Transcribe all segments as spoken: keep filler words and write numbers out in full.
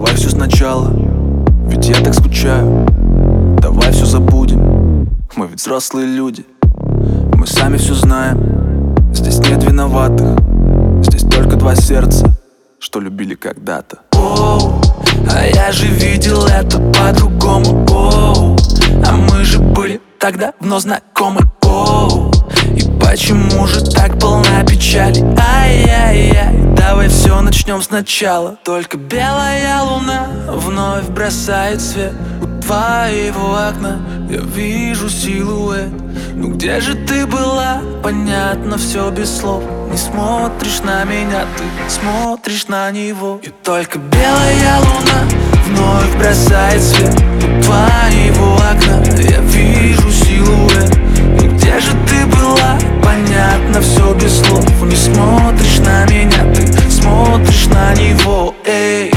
Давай все сначала, ведь я так скучаю. Давай все забудем, мы ведь взрослые люди. Мы сами все знаем, здесь нет виноватых. Здесь только два сердца, что любили когда-то. Оу, а я же видел это по-другому. Оу, а мы же были тогда вновь знакомы. Оу, и почему же так полна печали? Ай-яй-яй, давай все начнем сначала. Только белая луна вновь бросает свет у твоего окна. Я вижу силуэт. Ну где же ты была? Понятно все без слов. Не смотришь на меня, ты смотришь на него. И только белая луна вновь бросает свет у твоего окна. Я вижу силуэт. Ну где же ты была? Понятно все без слов. Не смотришь на меня, ты смотришь на него. Эй,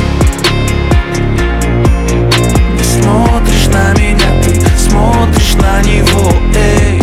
не смотришь на меня, ты смотришь на него. Эй,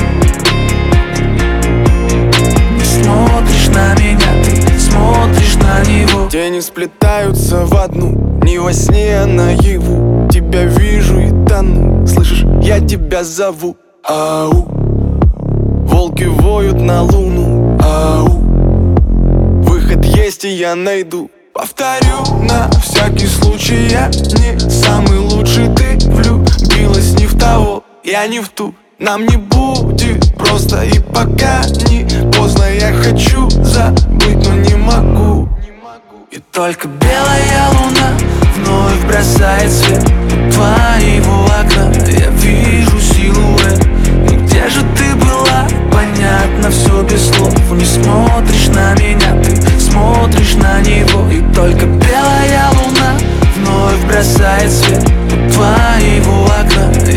не смотришь на меня, ты смотришь на него. Тени сплетаются в одну, не во сне, а наяву. Тебя вижу и тону, слышишь, я тебя зову. Ау, волки воют на луну. Ау, выход есть, и я найду. Повторю на всякий случай, я не самый лучший. Ты влюбилась не в того, я не в ту. Нам не будет просто, и пока не поздно. Я хочу забыть, но не могу. И только белая луна вновь бросает свет у твоего окна. Я вижу силуэт. Ну где же ты была? Понятно все без слов. Не смотришь на меня, ты смотришь на него. И только белая луна вновь бросает свет у твоего окна.